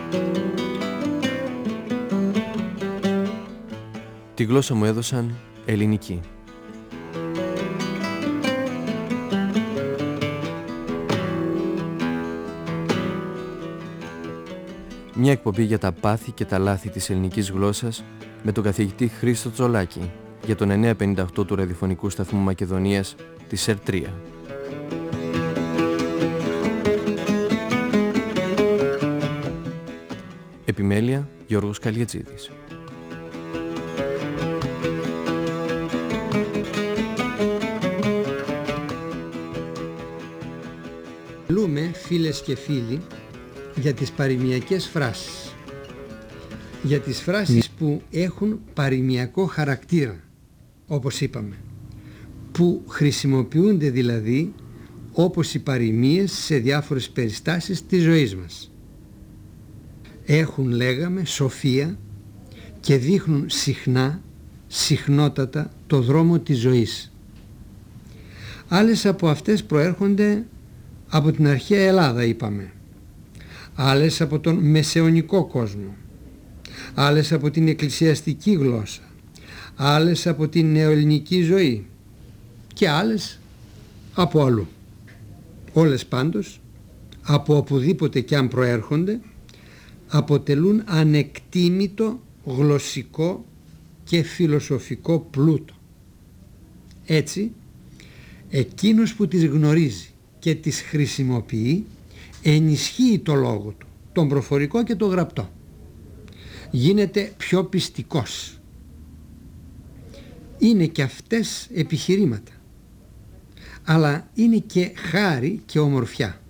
Τη γλώσσα μου έδωσαν ελληνική. Μια εκπομπή για τα πάθη και τα λάθη της ελληνικής γλώσσας με τον καθηγητή Χρήστο Τσολάκη για τον 958 του ραδιοφωνικού σταθμού Μακεδονίας της ΕΡΤ3. Επιμέλεια Γιώργος Καλιετζίδης. Μιλούμε, φίλες και φίλοι, για τις παροιμιακές φράσεις. Για τις φράσεις που έχουν παροιμιακό χαρακτήρα, όπως είπαμε. Που χρησιμοποιούνται δηλαδή όπως οι παροιμίες σε διάφορες περιστάσεις της ζωής μας. Έχουν, λέγαμε, σοφία και δείχνουν συχνότατα το δρόμο της ζωής. Άλλες από αυτές προέρχονται από την αρχαία Ελλάδα, είπαμε. Άλλες από τον μεσαιωνικό κόσμο. Άλλες από την εκκλησιαστική γλώσσα. Άλλες από την νεοελληνική ζωή. Και άλλες από αλλού. Όλες πάντως, από οπουδήποτε κι αν προέρχονται, αποτελούν ανεκτήμητο γλωσσικό και φιλοσοφικό πλούτο. Έτσι, εκείνος που τις γνωρίζει και τις χρησιμοποιεί ενισχύει το λόγο του, τον προφορικό και τον γραπτό. Γίνεται πιο πιστικός. Είναι και αυτές επιχειρήματα, αλλά είναι και χάρη και ομορφιά.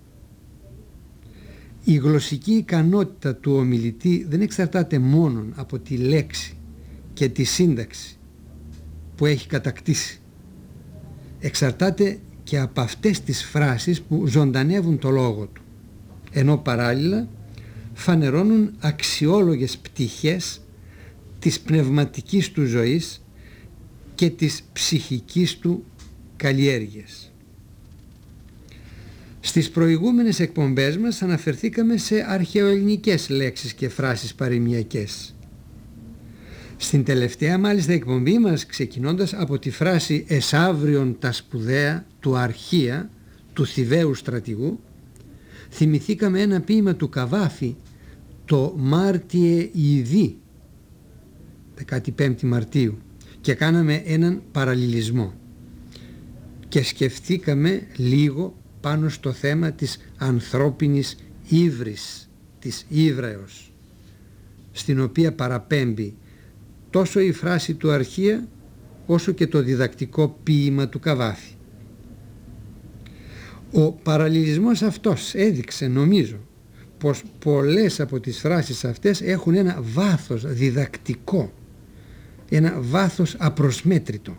Η γλωσσική ικανότητα του ομιλητή δεν εξαρτάται μόνον από τη λέξη και τη σύνταξη που έχει κατακτήσει. Εξαρτάται και από αυτές τις φράσεις που ζωντανεύουν το λόγο του, ενώ παράλληλα φανερώνουν αξιόλογες πτυχές της πνευματικής του ζωής και της ψυχικής του καλλιέργειας. Στις προηγούμενες εκπομπές μας αναφερθήκαμε σε αρχαιοελληνικές λέξεις και φράσεις παροιμιακές. Στην τελευταία μάλιστα εκπομπή μας, ξεκινώντας από τη φράση «Εσαύριον τα σπουδαία» του Αρχία, του Θηβαίου στρατηγού, θυμηθήκαμε ένα ποίημα του Καβάφη, το «Μάρτιε Ιδί», 15η Μαρτίου, και κάναμε έναν παραλληλισμό και σκεφτήκαμε λίγο πάνω στο θέμα της ανθρώπινης ύβρης, της ύβραεως, στην οποία παραπέμπει τόσο η φράση του Αρχία όσο και το διδακτικό ποίημα του Καβάφη. Ο παραλληλισμός αυτός έδειξε, νομίζω, πως πολλές από τις φράσεις αυτές έχουν ένα βάθος διδακτικό, ένα βάθος απροσμέτρητο.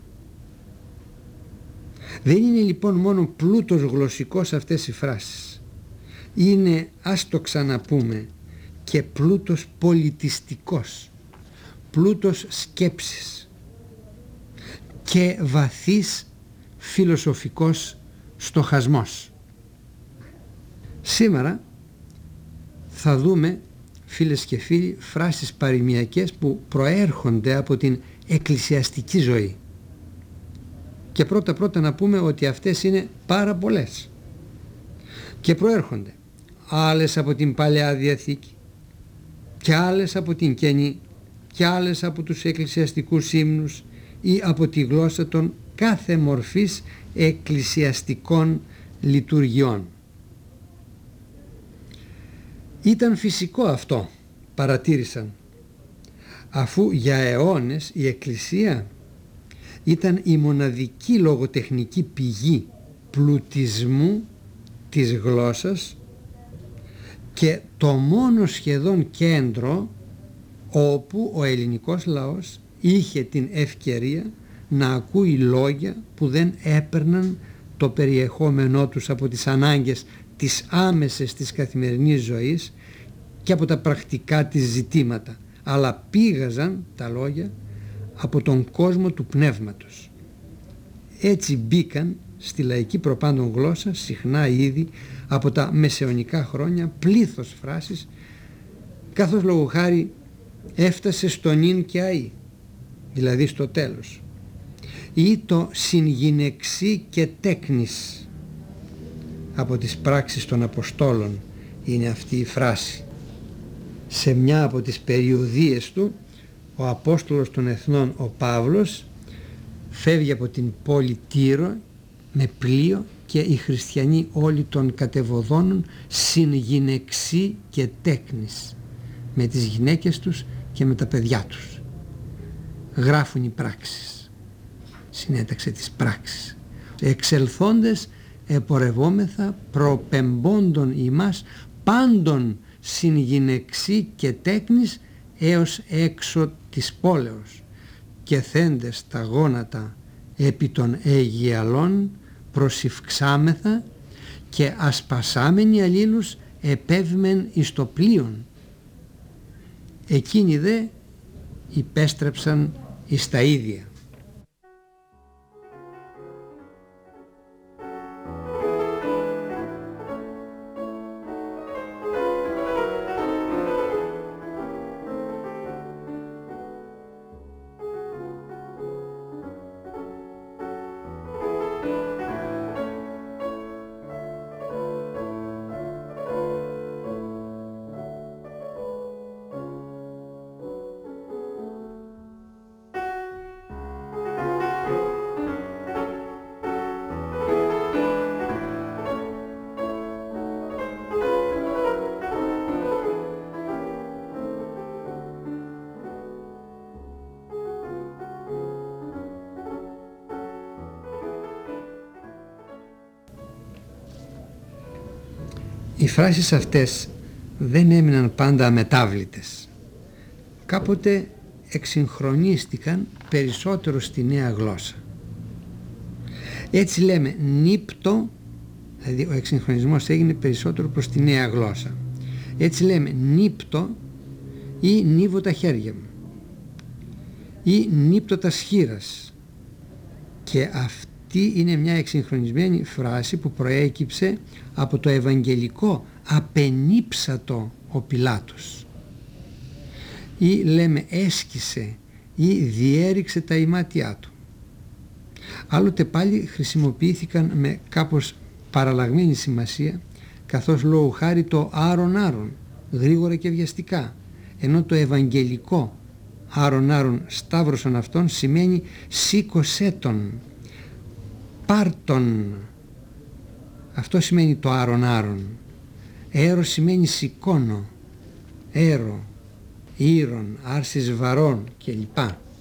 Δεν είναι λοιπόν μόνο πλούτος γλωσσικός αυτές οι φράσεις. Είναι, ας το ξαναπούμε, και πλούτος πολιτιστικός, πλούτος σκέψης και βαθύς φιλοσοφικός στοχασμός. Σήμερα θα δούμε, φίλες και φίλοι, φράσεις παροιμιακές που προέρχονται από την εκκλησιαστική ζωή. Και πρώτα να πούμε ότι αυτές είναι πάρα πολλές και προέρχονται άλλες από την Παλαιά Διαθήκη και άλλες από την Καινή και άλλες από τους εκκλησιαστικούς ύμνους ή από τη γλώσσα των κάθε μορφής εκκλησιαστικών λειτουργιών. Ήταν φυσικό αυτό, παρατήρησαν, αφού για αιώνες η Εκκλησία ήταν η μοναδική λογοτεχνική πηγή πλουτισμού της γλώσσας και το μόνο σχεδόν κέντρο όπου ο ελληνικός λαός είχε την ευκαιρία να ακούει λόγια που δεν έπαιρναν το περιεχόμενό τους από τις ανάγκες τις άμεσες της καθημερινής ζωής και από τα πρακτικά της ζητήματα, αλλά πήγαζαν τα λόγια από τον κόσμο του πνεύματος. Έτσι μπήκαν στη λαϊκή προπάντων γλώσσα συχνά ήδη από τα μεσαιωνικά χρόνια πλήθος φράσεις καθώς λόγου χάρη έφτασε στο νυν και αΐ, δηλαδή στο τέλος, ή το συγγυνεξί και τέκνης. Από τις πράξεις των Αποστόλων είναι αυτή η φράση. Σε μια από τις περιοδίες του, ο Απόστολος των Εθνών, ο Παύλος, φεύγει από την πόλη Τύρο με πλοίο και οι χριστιανοί όλοι των κατεβοδώνων συγγυνεξί και τέκνης, με τις γυναίκες τους και με τα παιδιά τους. Γράφουν οι πράξεις. Συνέταξε τις πράξεις. Εξελθόντες επορευόμεθα προπεμπόντων ημάς πάντων συγγυνεξί και τέκνης έως έξω της πόλεως, και θέντες τα γόνατα επί των Αιγιαλών προσηυξάμεθα και ασπασάμενοι αλλήλους επέβημεν εις το πλοίον. Εκείνοι δε υπέστρεψαν εις τα ίδια. Οι φράσεις αυτές δεν έμειναν πάντα αμετάβλητες. Κάποτε εξυγχρονίστηκαν περισσότερο στη νέα γλώσσα. Έτσι λέμε νύπτο, δηλαδή ο εξυγχρονισμός έγινε περισσότερο προς τη νέα γλώσσα. Έτσι λέμε νύπτο ή νύβω τα χέρια μου ή νύπτω τα σχήρας, και αυτή είναι μια εξυγχρονισμένη φράση που προέκυψε από το ευαγγελικό απενύψατο ο Πιλάτος, ή λέμε έσκησε ή διέριξε τα ημάτια του. Άλλοτε πάλι χρησιμοποιήθηκαν με κάπως παραλλαγμένη σημασία, καθώς λόγου χάρη το άρον γρήγορα και βιαστικά, ενώ το ευαγγελικό άρον σταύρωσον αυτόν σημαίνει σήκωσέ τον, πάρτον. Αυτό σημαίνει το άρον. Έρο σημαίνει σηκώνω, έρο, ήρων, άρσης βαρών κλπ.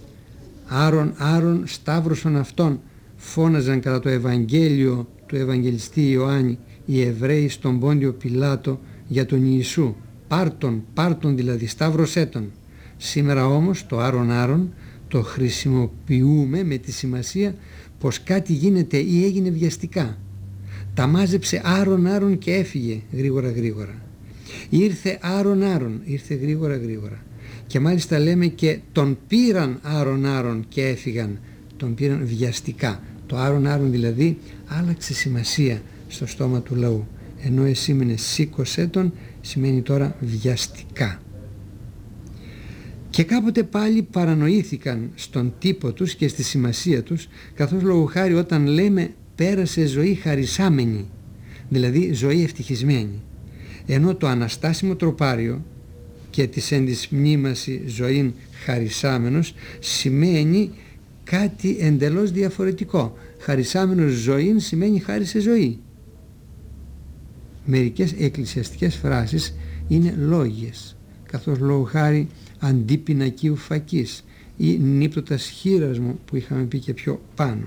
Άρον σταύρωσον αυτόν, φώναζαν κατά το Ευαγγέλιο του Ευαγγελιστή Ιωάννη οι Εβραίοι στον Πόντιο Πιλάτο για τον Ιησού. Πάρτον δηλαδή, σταύρωσέ τον. Σήμερα όμως το άρον το χρησιμοποιούμε με τη σημασία πως κάτι γίνεται ή έγινε βιαστικά. Τα μάζεψε άρον και έφυγε γρήγορα. Ήρθε άρον, ήρθε γρήγορα. Και μάλιστα λέμε και τον πήραν άρον και έφυγαν. Τον πήραν βιαστικά. Το άρον δηλαδή άλλαξε σημασία στο στόμα του λαού. Ενώ εσήμενε σήκωσέ τον, σημαίνει τώρα βιαστικά. Και κάποτε πάλι παρανοήθηκαν στον τύπο τους και στη σημασία τους, καθώς λόγου χάρη όταν λέμε πέρασε ζωή χαρισάμενη, δηλαδή ζωή ευτυχισμένη, ενώ το αναστάσιμο τροπάριο και της εν της μνήμαση ζωήν χαρισάμενος σημαίνει κάτι εντελώς διαφορετικό. Χαρισάμενος ζωήν σημαίνει χάρισε ζωή. Μερικές εκκλησιαστικές φράσεις είναι λόγιες, καθώς λόγου χάρη αντί πινακίου φακής ή νύπτωτας χείρας μου που είχαμε πει και πιο πάνω.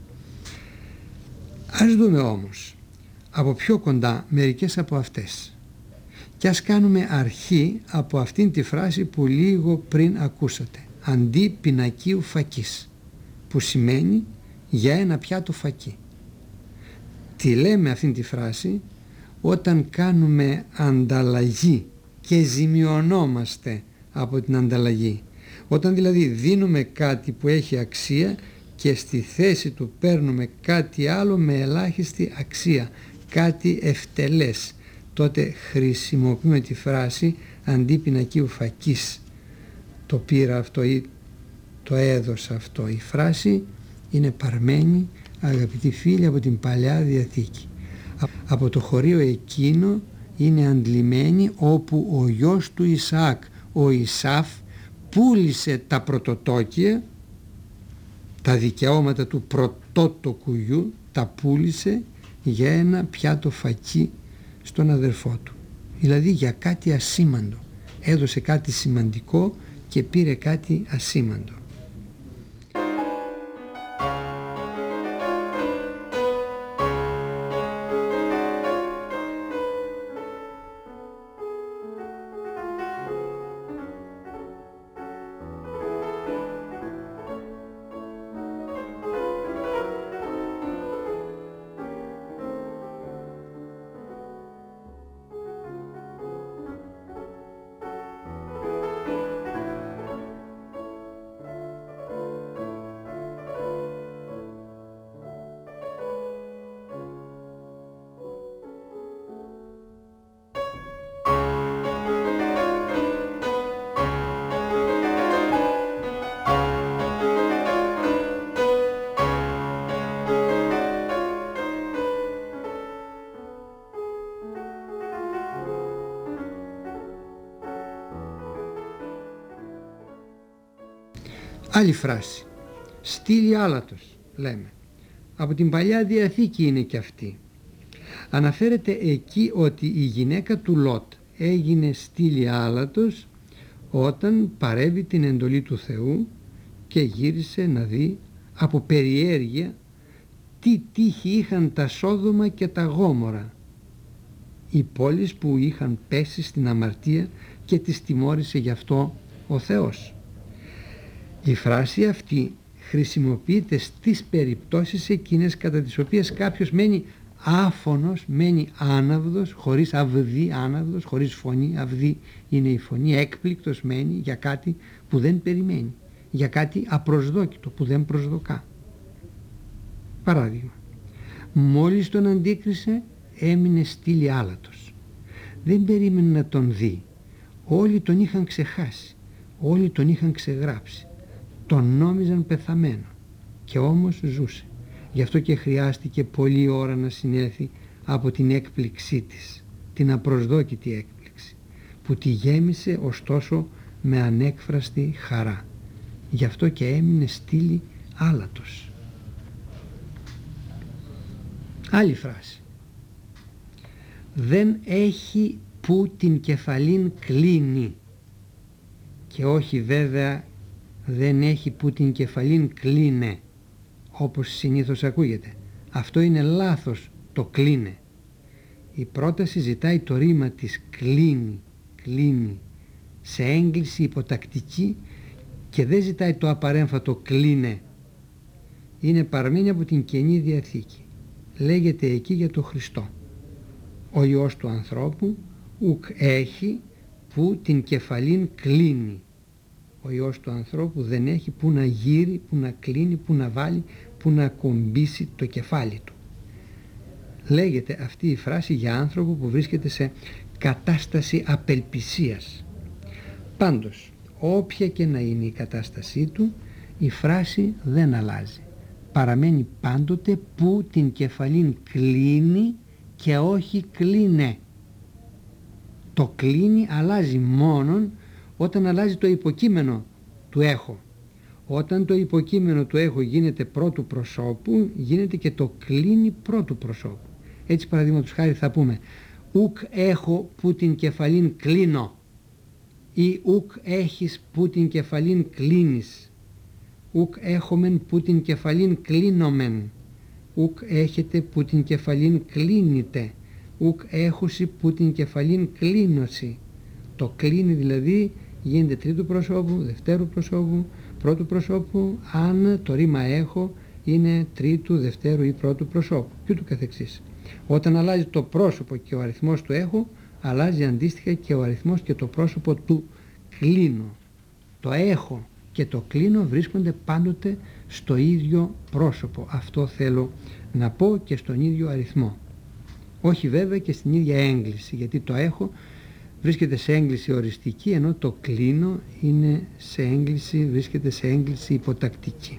Ας δούμε όμως από πιο κοντά μερικές από αυτές και ας κάνουμε αρχή από αυτήν τη φράση που λίγο πριν ακούσατε, αντί πινακίου φακής, που σημαίνει για ένα πιάτο φακί. Τι λέμε αυτήν τη φράση? Όταν κάνουμε ανταλλαγή και ζημιωνόμαστε από την ανταλλαγή, όταν δηλαδή δίνουμε κάτι που έχει αξία και στη θέση του παίρνουμε κάτι άλλο με ελάχιστη αξία, κάτι ευτελές, τότε χρησιμοποιούμε τη φράση αντί πινακίου φακής το πήρα αυτό ή το έδωσα αυτό. Η φράση είναι παρμένη, αγαπητοί φίλοι, από την Παλαιά Διαθήκη. Από το χωρίο εκείνο είναι αντλημένη, όπου ο γιος του Ισαάκ, ο Ισάφ, πούλησε τα πρωτοτόκια, τα δικαιώματα του πρωτότοκου γιου, τα πούλησε για ένα πιάτο φακί στον αδερφό του. Δηλαδή για κάτι ασήμαντο. Έδωσε κάτι σημαντικό και πήρε κάτι ασήμαντο. Άλλη φράση, στήλη άλατος λέμε, από την Παλιά Διαθήκη είναι και αυτή. Αναφέρεται εκεί ότι η γυναίκα του Λότ έγινε στήλη άλατος όταν παρέβη την εντολή του Θεού και γύρισε να δει από περιέργεια τι τύχη είχαν τα Σόδομα και τα Γόμορα, οι πόλεις που είχαν πέσει στην αμαρτία και τις τιμώρησε γι' αυτό ο Θεός. Η φράση αυτή χρησιμοποιείται στις περιπτώσεις εκείνες κατά τις οποίες κάποιος μένει άφωνος, μένει άναυδος, χωρίς αυδή, άναυδος, χωρίς φωνή, αυδή είναι η φωνή, έκπληκτος μένει για κάτι που δεν περιμένει, για κάτι απροσδόκητο που δεν προσδοκά. Παράδειγμα, μόλις τον αντίκρισε έμεινε στήλη άλατος. Δεν περίμενε να τον δει, όλοι τον είχαν ξεχάσει, όλοι τον είχαν ξεγράψει. Τον νόμιζαν πεθαμένο και όμως ζούσε. Γι' αυτό και χρειάστηκε πολλή ώρα να συνέλθει από την έκπληξή της, την απροσδόκητη έκπληξη, που τη γέμισε ωστόσο με ανέκφραστη χαρά. Γι' αυτό και έμεινε στήλη άλατος. Άλλη φράση. Δεν έχει που την κεφαλήν κλείνει, και όχι βέβαια δεν έχει που την κεφαλήν κλείνε, όπως συνήθως ακούγεται. Αυτό είναι λάθος, το κλείνε. Η πρόταση ζητάει το ρήμα της κλείνει, κλείνει, σε έγκληση υποτακτική, και δεν ζητάει το απαρέμφατο κλείνε. Είναι παραμένη από την Καινή Διαθήκη. Λέγεται εκεί για το Χριστό. Ο Υιός του ανθρώπου ουκ έχει που την κεφαλήν κλείνει. Ο Υιός του ανθρώπου δεν έχει που να γύρει, που να κλείνει, που να βάλει, που να κομπήσει το κεφάλι του. Λέγεται αυτή η φράση για άνθρωπο που βρίσκεται σε κατάσταση απελπισίας. Πάντως, όποια και να είναι η κατάστασή του, η φράση δεν αλλάζει. Παραμένει πάντοτε που την κεφαλήν κλείνει και όχι κλείνε. Το κλείνει αλλάζει μόνον όταν αλλάζει το υποκείμενο του έχω. Όταν το υποκείμενο του έχω γίνεται πρώτου προσώπου, γίνεται και το κλείνει πρώτου προσώπου. Έτσι παραδείγματος χάρη θα πούμε ουκ έχω που την κεφαλήν κλείνω, ή ουκ έχεις που την κεφαλήν κλείνεις, ουκ έχομεν που την κεφαλήν κλείνομεν, ουκ έχετε που την κεφαλήν κλείνετε, ουκ έχουσι που την κεφαλήν κλείνωση. Το κλείνει δηλαδή γίνεται τρίτου προσώπου, δευτέρου προσώπου, πρώτου προσώπου, αν το ρήμα έχω είναι τρίτου, δευτέρου ή πρώτου προσώπου και ούτω καθεξής. Όταν αλλάζει το πρόσωπο και ο αριθμός του έχω, αλλάζει αντίστοιχα και ο αριθμός και το πρόσωπο του κλείνω. Το έχω και το κλείνω βρίσκονται πάντοτε στο ίδιο πρόσωπο. Αυτό θέλω να πω, και στον ίδιο αριθμό. Όχι βέβαια και στην ίδια έγκληση, γιατί το έχω βρίσκεται σε έγκληση οριστική, ενώ το κλείνω είναι βρίσκεται σε έγκληση υποτακτική.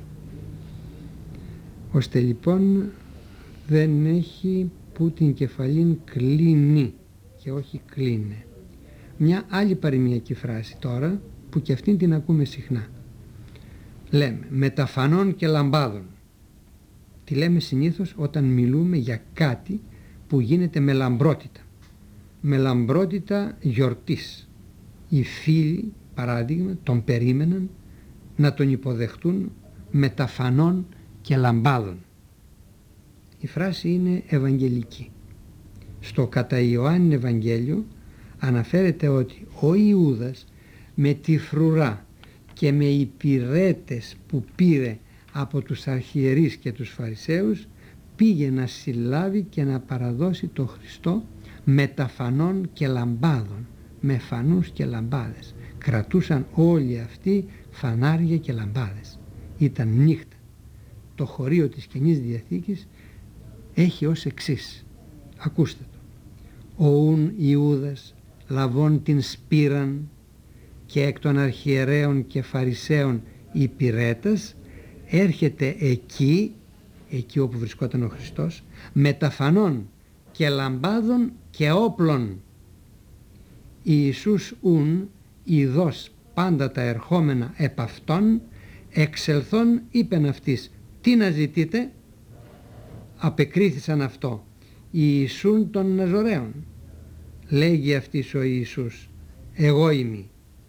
Ώστε λοιπόν δεν έχει που την κεφαλήν κλείνει και όχι κλείνε. Μια άλλη παροιμιακή φράση τώρα, που και αυτήν την ακούμε συχνά. Λέμε μεταφανών και λαμπάδων. Τη λέμε συνήθως όταν μιλούμε για κάτι που γίνεται με λαμπρότητα. Με λαμπρότητα γιορτής. Οι φίλοι, παράδειγμα, τον περίμεναν να τον υποδεχτούν μεταφανών και λαμπάδων. Η φράση είναι ευαγγελική. Στο κατά Ιωάννη Ευαγγέλιο αναφέρεται ότι ο Ιούδας με τη φρουρά και με υπηρέτες που πήρε από τους αρχιερείς και τους Φαρισαίους πήγε να συλλάβει και να παραδώσει το Χριστό μεταφανών και λαμπάδων, με φανούς και λαμπάδες. Κρατούσαν όλοι αυτοί φανάρια και λαμπάδες. Ήταν νύχτα. Το χωρίο της Καινής Διαθήκης έχει ως εξής. Ακούστε το. «Οούν Ιούδας λαβών την σπήραν και εκ των αρχιερέων και Φαρισαίων υπηρέτας έρχεται εκεί όπου βρισκόταν ο Χριστός, μεταφανών και λαμπάδων και όπλων. Ιησούς ούν ειδός πάντα τα ερχόμενα επ' αυτόν, εξελθών είπεν αυτής, τι να ζητείτε? Απεκρίθησαν αυτό, Ιησούν των Ναζωραίων. Λέγει αυτής ο Ιησούς, εγώ είμαι.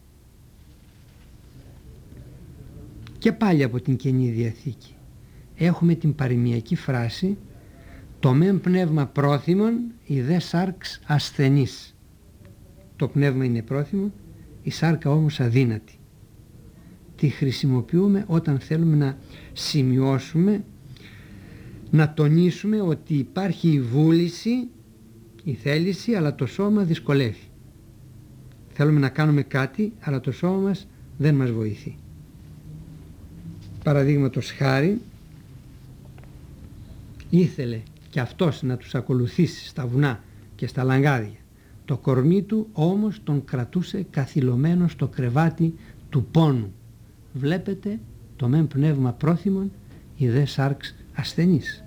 Και πάλι από την Καινή Διαθήκη έχουμε την παροιμιακή φράση «Το μεν πνεύμα πρόθυμον, η δε σάρξ ασθενής». Το πνεύμα είναι πρόθυμο, η σάρκα όμως αδύνατη. Τη χρησιμοποιούμε όταν θέλουμε να σημειώσουμε, να τονίσουμε ότι υπάρχει η βούληση, η θέληση, αλλά το σώμα δυσκολεύει. Θέλουμε να κάνουμε κάτι, αλλά το σώμα μας δεν μας βοηθεί. Παραδείγματος χάρη, ήθελε και αυτός να τους ακολουθήσει στα βουνά και στα λαγκάδια. Το κορμί του όμως τον κρατούσε καθυλωμένο στο κρεβάτι του πόνου. Βλέπετε, το μεν πνεύμα πρόθυμον, η δε σάρξ ασθενής.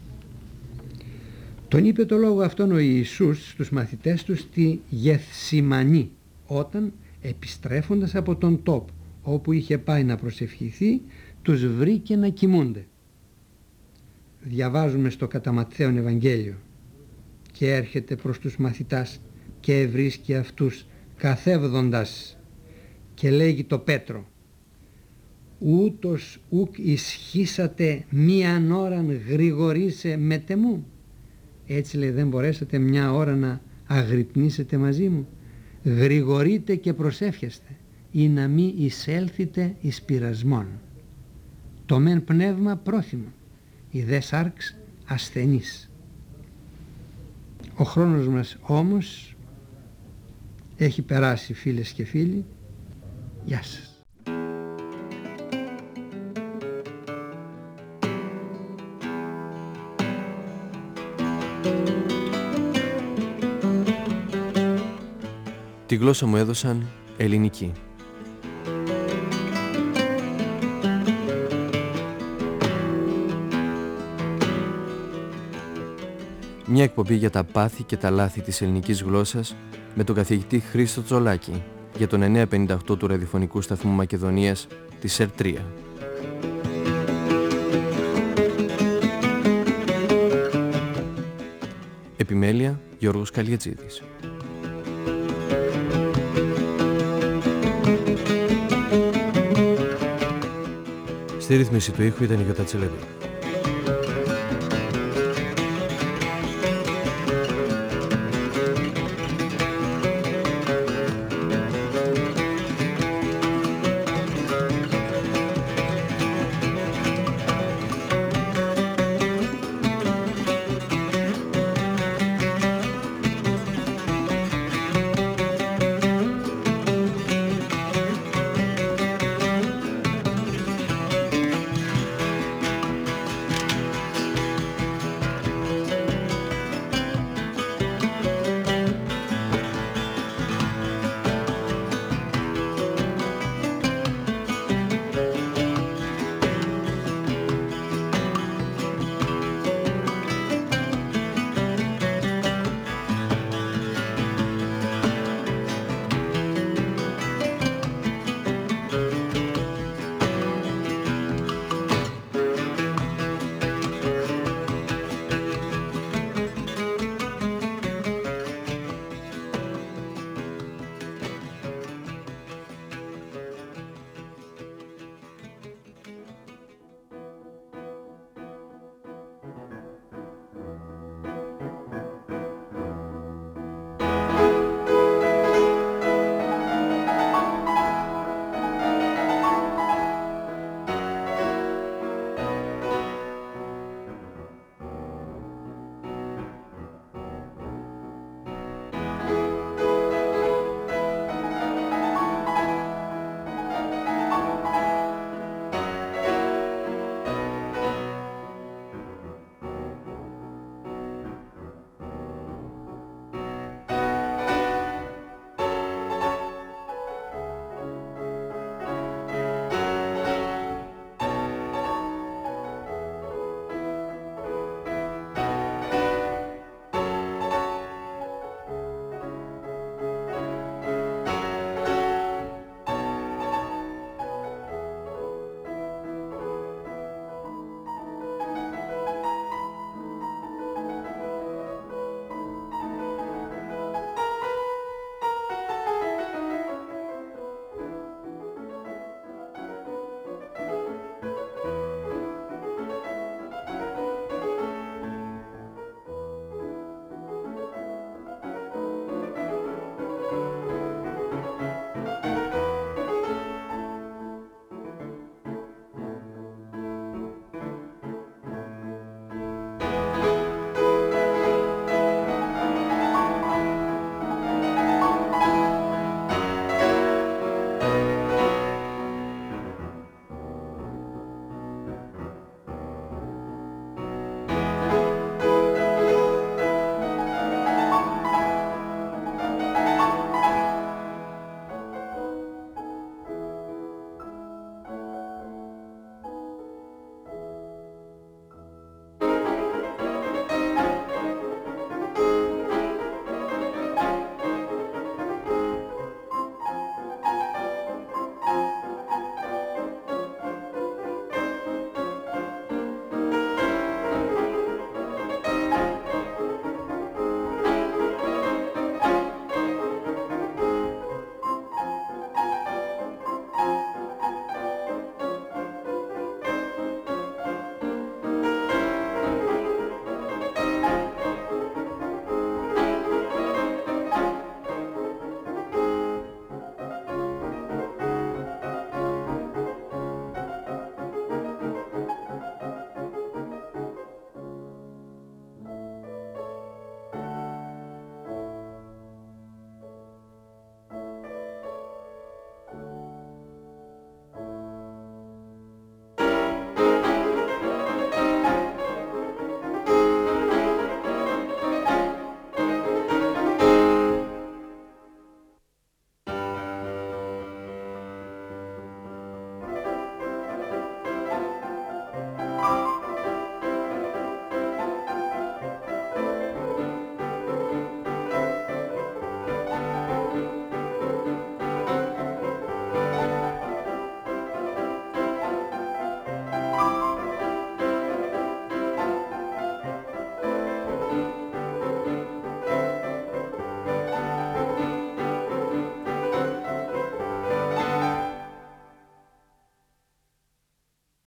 Τον είπε το λόγο αυτόν ο Ιησούς στους μαθητές του στη Γεθσιμανή, όταν επιστρέφοντας από τον τόπο όπου είχε πάει να προσευχηθεί, τους βρήκε να κοιμούνται. Διαβάζουμε στο κατά Ματθαίον Ευαγγέλιο, και έρχεται προς τους μαθητάς και ευρίσκει αυτούς καθεύδοντας και λέγει το Πέτρο, ούτως ουκ ισχύσατε μίαν ώραν γρηγορήσε μετ' εμού. Έτσι λέει, δεν μπορέσατε μια ώρα να αγρυπνήσετε μαζί μου? Γρηγορείτε και προσεύχεστε, ή να μη εισέλθετε εις πειρασμόν. Το μεν πνεύμα πρόθυμο, η δε σάρξ ασθενής. Ο χρόνος μας όμως έχει περάσει, φίλες και φίλοι. Γεια σας. Τη γλώσσα μου έδωσαν ελληνική. Μια εκπομπή για τα πάθη και τα λάθη της ελληνικής γλώσσας με τον καθηγητή Χρήστο Τζολάκη για τον 958 του ραδιοφωνικού σταθμού Μακεδονίας της ΕΡΤ3. Επιμέλεια Γιώργος Καλιατζίδης. Στη ρύθμιση του ήχου ήταν η Γιώτα Τσελεβή.